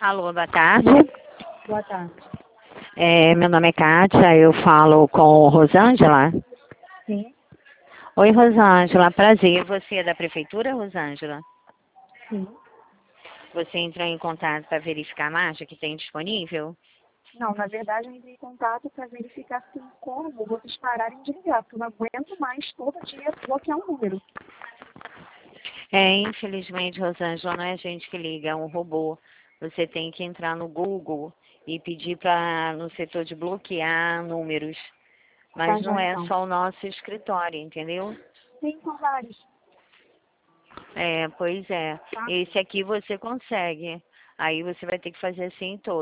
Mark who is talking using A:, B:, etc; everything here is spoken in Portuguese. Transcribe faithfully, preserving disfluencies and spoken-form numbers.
A: Alô, boa tarde.
B: Boa tarde.
A: É, meu nome é Kátia, eu falo com Rosângela.
B: Sim,
A: Oi, Rosângela, prazer. Você é da prefeitura, Rosângela?
B: sim.
A: Você entrou em contato para verificar a marcha que tem disponível?
B: Não, na verdade eu entrei em contato para verificar se tem como vocês pararem de ligar, porque eu não aguento mais todo dia bloquear um número.
A: É, infelizmente, Rosângela, não é a gente que liga, é um robô. Você tem que entrar no Google e pedir para no setor de bloquear números.
B: Tá,
A: Mas não
B: já
A: é
B: então.
A: só o nosso escritório, entendeu?
B: Sim, são vários.
A: É, pois é.
B: Tá?
A: Esse aqui você consegue. Aí você vai ter que fazer assim em todos.